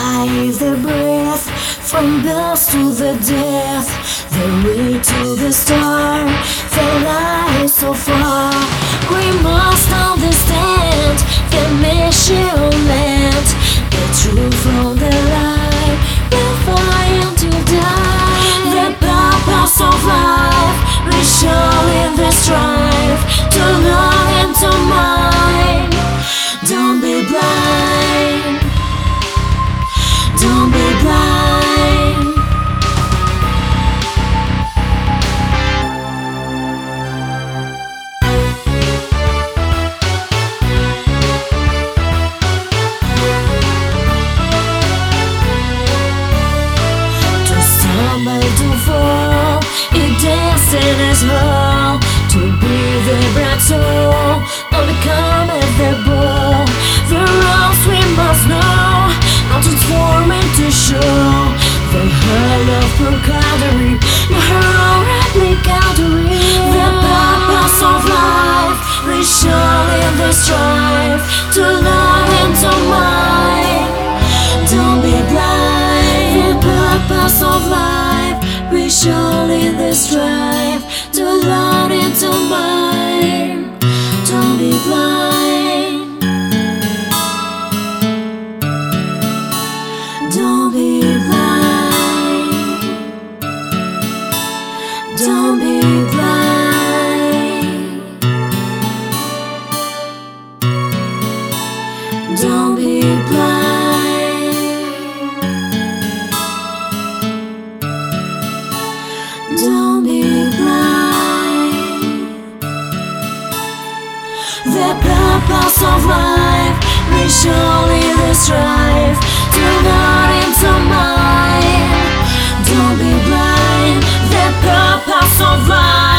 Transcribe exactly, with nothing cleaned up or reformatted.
life, the breath, from birth to the death, the way to the star, the light so far. We must understand the measurement, the truth from the light, we'll find to die. The purpose of life, we show in the strife, to love and to mind. Don't be blind, don't be blind. To stumble, to fall, it destined as well. To be the bright soul, overcome at the ball. The roles we must know, not to transform into show. The hell of procadary, no hero replicatory. The purpose of life, we show in the strife, to love and to mind. Don't be blind. The purpose of life, we show in the strife, to love and to mind. Don't be blind. Don't be blind. Don't be blind. Don't be blind. Don't be blind. The purpose of life, we surely the strive, to God into mind. Don't be blind. The purpose of life.